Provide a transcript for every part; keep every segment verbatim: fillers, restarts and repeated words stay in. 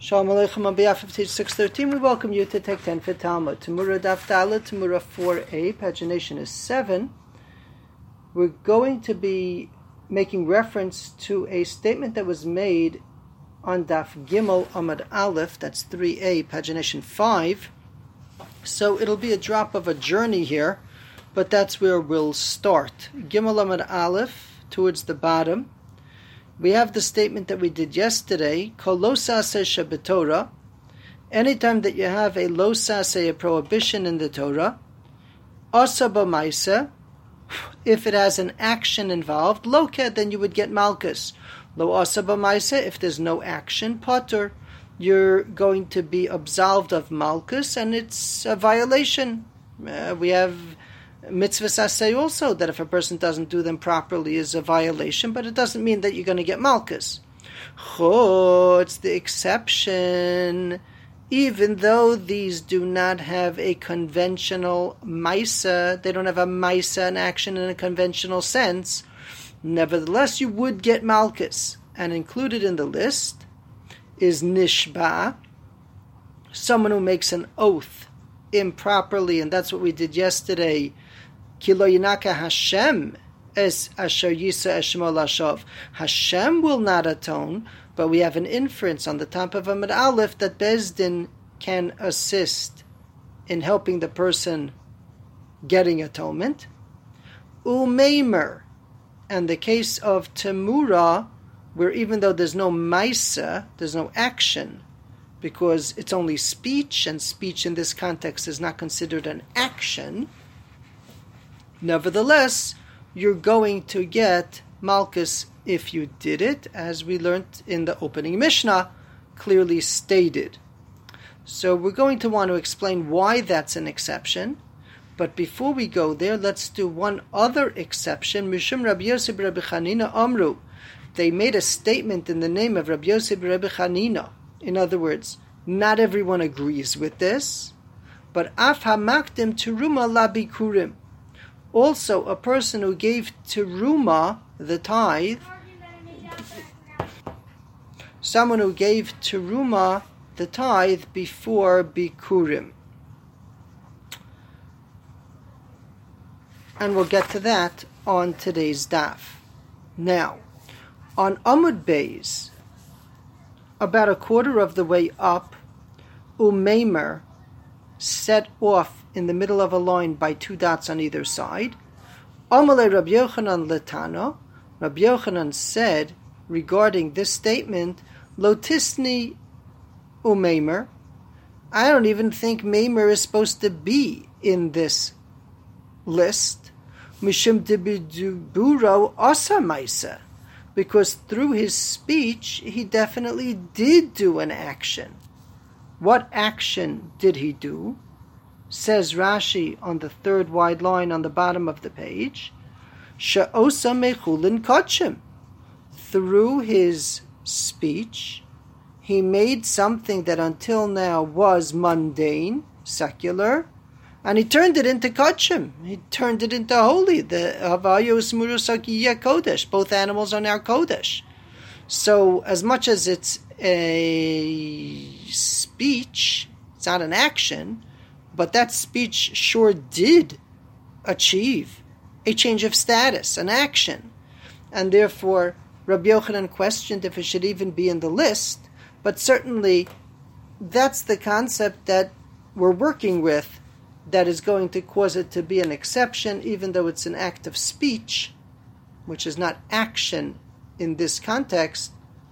Shalom Aleichem on behalf of Teach six thirteen, we welcome you to Take ten for Talmud. Tamura Daf Dalet, Tamura four a, pagination is seven. We're going to be making reference to a statement that was made on Daf Gimel Amud Aleph, that's three a, pagination five. So it'll be a drop of a journey here, but that's where we'll start. Gimel Amud Aleph, towards the bottom. We have the statement that we did yesterday, Kol lo saseh shebetorah. Anytime that you have a lo saseh, a prohibition in the Torah, asa b'maiseh, if it has an action involved, lokeh, then you would get malchus. Lo asa b'maiseh, if there's no action, patur, you're going to be absolved of malchus, and it's a violation. Uh, we have mitzvahs aseh also, that if a person doesn't do them properly is a violation, but it doesn't mean that you're going to get malchus. Cho, it's the exception. Even though these do not have a conventional maisa, they don't have a maisa, an action in a conventional sense, nevertheless you would get malchus. And included in the list is nishba, someone who makes an oath improperly, and that's what we did yesterday. Kilo yinaka Hashem es asher yisa eshmo lashov. Hashem will not atone, but we have an inference on the top of Amud Aleph that Beis Din can assist in helping the person getting atonement. Umeimer, and the case of Temura, where even though there's no maisa, there's no action, because it's only speech, and speech in this context is not considered an action, nevertheless, you're going to get malchus if you did it, as we learned in the opening Mishnah, clearly stated. So we're going to want to explain why that's an exception, but before we go there, let's do one other exception. Mishum Rabbi Yosef Rabbi Chanina Amru. They made a statement in the name of Rabbi Yosef Rabbi Chanina. In other words, not everyone agrees with this, but af hamakdim teruma labikurim. Also, a person who gave teruma, the tithe, someone who gave teruma, the tithe, before bikurim. And we'll get to that on today's daf. Now, on Amud Beis, about a quarter of the way up, Umeimer set off in the middle of a line by two dots on either side. Amalei Rabbi Yochanan letano. Rabbi Yochanan said regarding this statement, Lotisni umeimer. I don't even think Meimer is supposed to be in this list. Mishum debiduburo asa maisa. Because through his speech, he definitely did do an action. What action did he do? Says Rashi on the third wide line on the bottom of the page, Sha'osa mechulin kachim. Through his speech, he made something that until now was mundane, secular, and he turned it into kachim. He turned it into holy. The Havayos Murusaki Kodesh. Both animals are now Kodesh. So as much as it's a speech, it's not an action, but that speech sure did achieve a change of status, an action. And therefore, Rabbi Yochanan questioned if it should even be in the list, but certainly that's the concept that we're working with that is going to cause it to be an exception, even though it's an act of speech, which is not action in this context,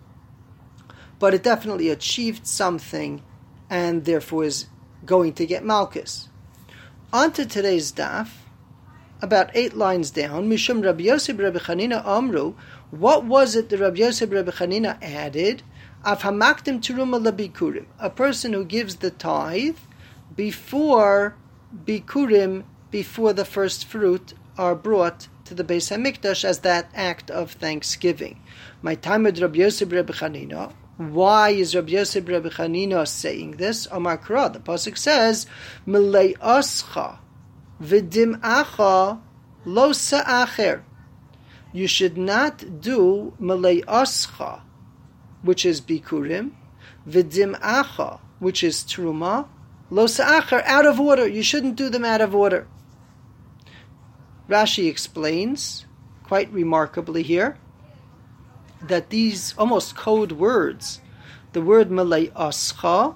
but it definitely achieved something and therefore is going to get malchus. On to today's daf, about eight lines down, Mishum Rabbi Yosef Rabbi Chanina Amru, what was it that Rabbi Yosef Rabbi Chanina added? Af hamakdim teruma labikurim, a person who gives the tithe before bikurim, before the first fruit are brought to the Beis HaMikdash as that act of thanksgiving. My time with Rabbi Yosef Rabbi Chanina. Why is Rabbi Yosef Rabbi Chanina saying this? Amar Kra, the pasuk says, Milei ascha v'dim acha lo sa'acher. You should not do Milei ascha, which is bikurim, V'dim acha, which is truma, lo sa'achar, out of order. You shouldn't do them out of order. Rashi explains, quite remarkably here, that these almost code words, the word malei ascha,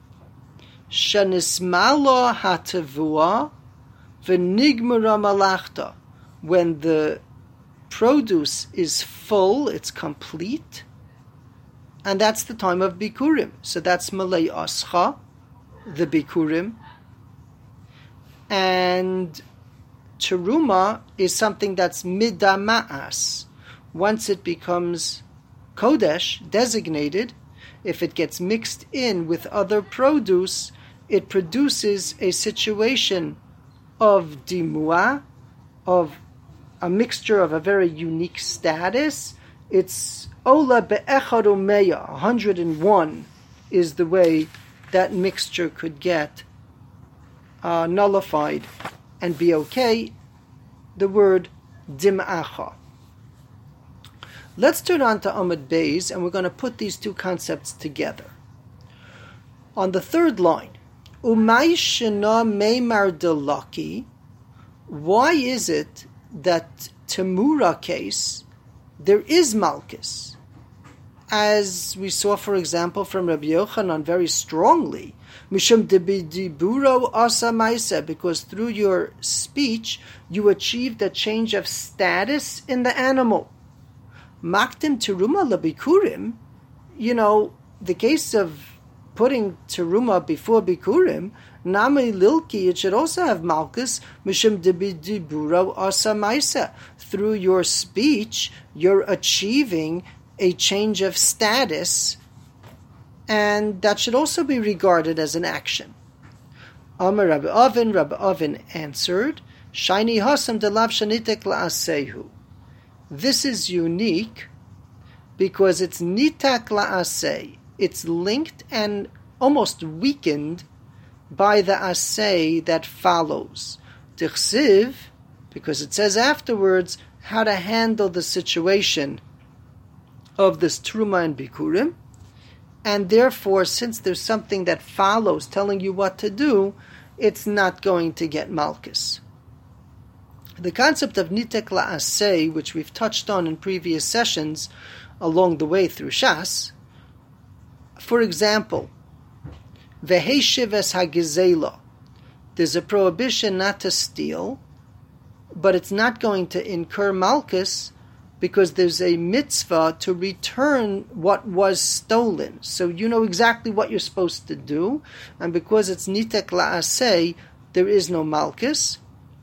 shenismalo hatavua, v'nigmura malachta, when the produce is full, it's complete, and that's the time of Bikurim. So that's Malei Ascha, the Bikurim. And Teruma is something that's Midama'as. Once it becomes Kodesh, designated, if it gets mixed in with other produce, it produces a situation of Dimua, of a mixture of a very unique status. It's Ola be'echad umeya, one hundred one is the way that mixture could get uh, nullified and be okay. The word dim'acha. Let's turn on to Amud Beis, and we're going to put these two concepts together. On the third line, Umay shena meimar delaki, why is it that Temura case, there is Malchus? As we saw, for example, from Rabbi Yochanan very strongly, Mishum diburo asa maisa, because through your speech you achieved a change of status in the animal. Maktim teruma labikurim, you know, the case of putting teruma before bikurim, Nami Lilki, it should also have Malchus, Mishum diburo asa maisa. Through your speech, you're achieving a change of status, and that should also be regarded as an action. Amar Rabbi Avin, Rabbi Avin answered, Shaini hasam delav shanitek la'asehu. This is unique because it's nitak la'aseh. It's linked and almost weakened by the aseh that follows. Tichsiv, because it says afterwards how to handle the situation of this Truma and Bikurim, and therefore, since there's something that follows telling you what to do, it's not going to get Malchus. The concept of Nitek La'aseh, which we've touched on in previous sessions along the way through Shas, for example, Veheshiv es hagizela, there's a prohibition not to steal, but it's not going to incur Malchus because there's a mitzvah to return what was stolen. So you know exactly what you're supposed to do, and because it's nitek la'aseh, there is no Malchus.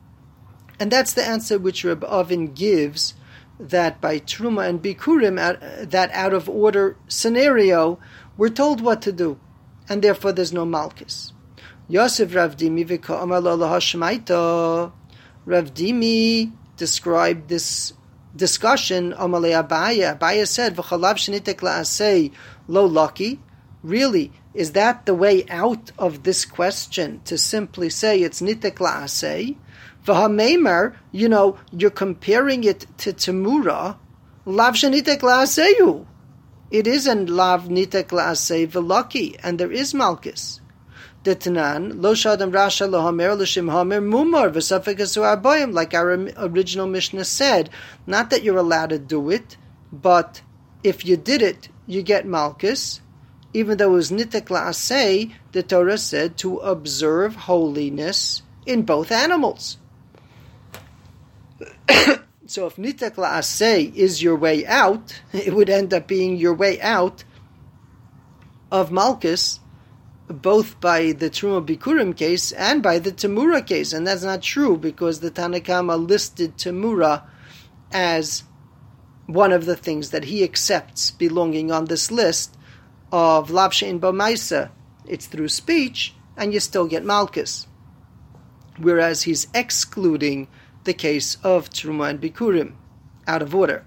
And that's the answer which Reb Avin gives, that by Truma and Bikurim, that out of order scenario, we're told what to do, and therefore there's no Malchus. Yosef Rav Dimi v'ka amar lo lahashmaita. Rav Dimi described this discussion, Amalei Abaya. Abaya said, V'chalav shenitek la'aseh lo lucky. Really, is that the way out of this question, to simply say it's nitek la'aseh? V'hameimer, you know, you're comparing it to Temura, lav shenitek la'asehu. It isn't lav nitek la'aseh v'lucky, and there is Malchus. Detanan, lo shadam rasha lo hamer l'shim hamer mumar v'safek asu arbayim, like our original Mishnah said. Not that you're allowed to do it, but if you did it, you get Malchus. Even though it was nitek la'aseh, the Torah said to observe holiness in both animals. So if nitek la'aseh is your way out, it would end up being your way out of Malchus, both by the Truma Bikurim case and by the Temura case. And that's not true, because the Tanna Kama listed Temura as one of the things that he accepts belonging on this list of Lav She'en Bo Maisa. It's through speech, and you still get Malchus. Whereas he's excluding the case of Truma and Bikurim, out of order.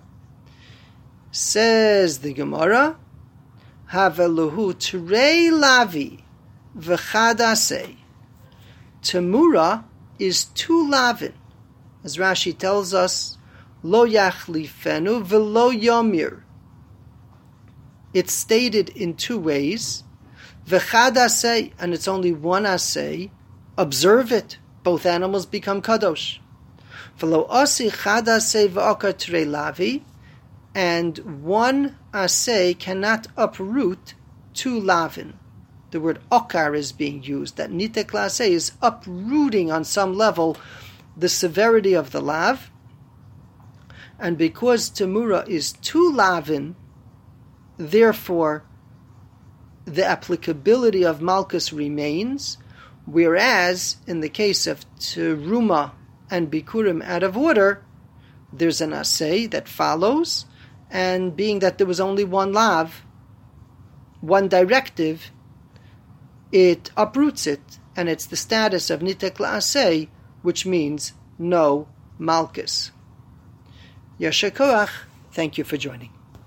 Says the Gemara, Haveluhu Trei Lavi V'chadasei. Temura is two lavin, as Rashi tells us, Lo yachlifenu v'lo yomir. it's stated in two ways. V'chad asay, and it's only one asay. Observe it. Both animals become kadosh. V'lo asi chad asay v'okar trei lavi, and one asay cannot uproot two lavin. The word okar is being used. That nitek la'asay is uprooting on some level the severity of the lav. And because Temura is two lavin, therefore the applicability of Malkus remains, whereas in the case of Teruma and Bikurim out of order, there's an asay that follows, and being that there was only one lav, one directive, it uproots it, and it's the status of nitek la'asay, which means no Malkus. Yasher koach, thank you for joining.